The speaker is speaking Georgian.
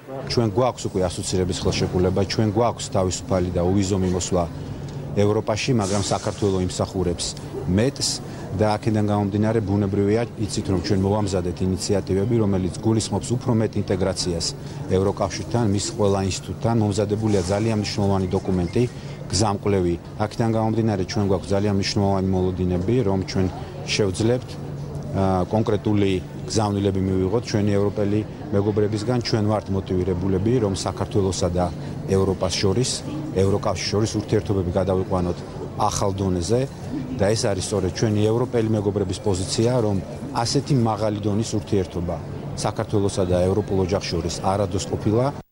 ჩვენ გვაქვს უკვე ასოცირების ხელშეკრულება, ჩვენ გვაქვს თავისუფალი და უვიზო მიმოსვლა ევროპაში, მაგრამ საქართველოს იმსახურებს მეტს და აქედან გამომდინარე ბუნებრივია, იცით რომ ჩვენ მოვამზადეთ ინიციატივები, რომელიც გულისხმობს უფრო მეტ ინტეგრაციას ევროკავშირთან, მის ყველა ინსტიტუტთან, მომზადებულია ძალიან მნიშვნელოვანი დოკუმენტი, გზამკვლევი. აქედან გამომდინარე ჩვენ გვაქვს ძალიან მნიშვნელოვანი მოლოდინები, რომ ჩვენ შევძლებთ კონკრეტული გზავნილები მივიღოთ ჩვენი ევროპელი მეგობრებისგან, ჩვენ ვართ მოტივირებულები, რომ საქართველოსა და ევროპას შორის, ევროკავშირის შორის ურთიერთობები გადავიყვანოთ ახალ დონეზე და ეს არის სწორედ ჩვენი ევროპელი მეგობრების პოზიცია, რომ ასეთი მაღალი დონის ურთიერთობა საქართველოსა და ევროპულ ოჯახს შორის არადოს ყოფილა.